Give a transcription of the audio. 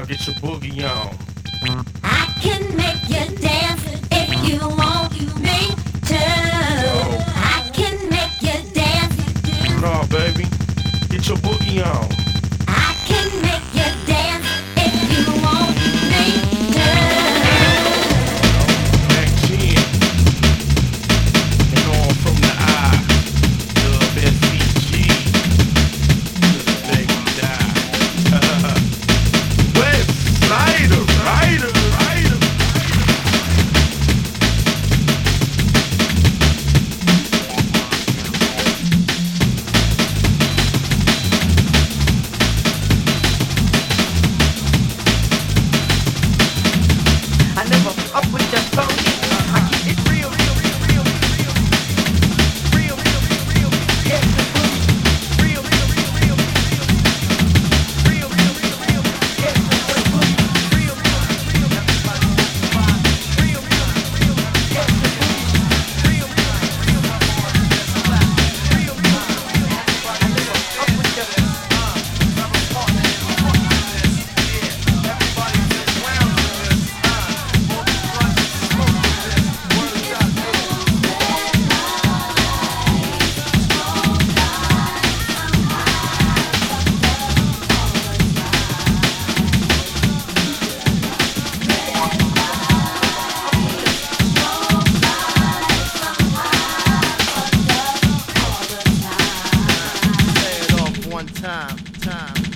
get your boogie on. I can make you dance if you want me to. I can make you dance. No, baby, get your boogie on. I can make you dance if you want me to. Back 10 and on from the I. Love SCG to the day we die. West Sider, Rider. I never up with that phony. I keep it real, real, real, real, real, real, real, real, real. Yes, the boogie. Real, real, real, real, real, real, real, real, real. Yes, the boogie. Real, real, real, real, real, real, real. Yes, the boogie. Real, real, real, real, real, real. I never up with that. Say it off one time.